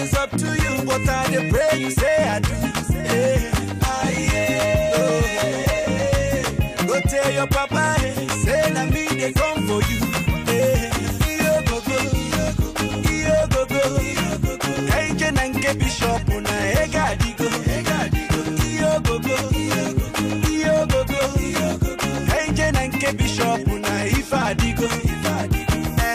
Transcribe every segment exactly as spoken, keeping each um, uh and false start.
is up to you, but I dey pray you say I do. Hey, ah, yeah. Oh, hey. Go tell your papa, hey, say na me they come for you. Hey, yo go go, yo go go. Hey, Jen and K Bishop, una hey gadigo, hey gadigo. Yo go go, yo go go. Hey, Jen and K Bishop, una ifa digo, ifa digo.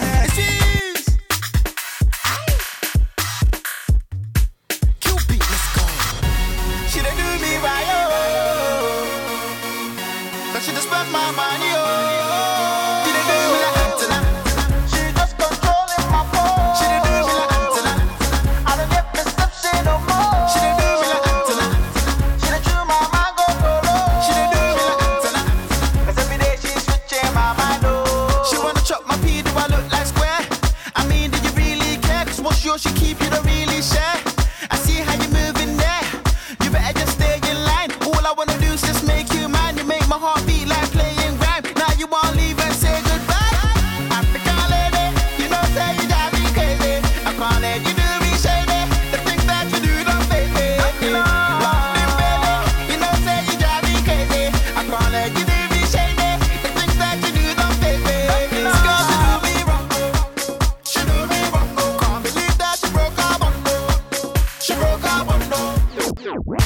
She just spent my money, oh. She didn't do me like Antenna. She just controlling my phone. She didn't do me like Antenna. I don't get perception no more. She didn't do me like Antenna. She done chew my mind go solo. She didn't do me like Antenna. Cause every day she's switching my mind, oh. She wanna chop my pee, do I look like square? I mean, do you really care? Cause what's yours she keep, you don't really share. I see how you moving there. You better just stay in line. All I wanna do is just make you mine. You make my heart beat like playing rhyme. Now you won't leave and say goodbye. African lady, you know say you drive me crazy. I can't let you do me shady. The things that you do don't faze me. London baby, you know say you drive me crazy. I can't let you do me shady. The things that you do don't faze me. This girl she do me wrong, she do me wrong. Can't believe that she broke her bond. She broke her bond.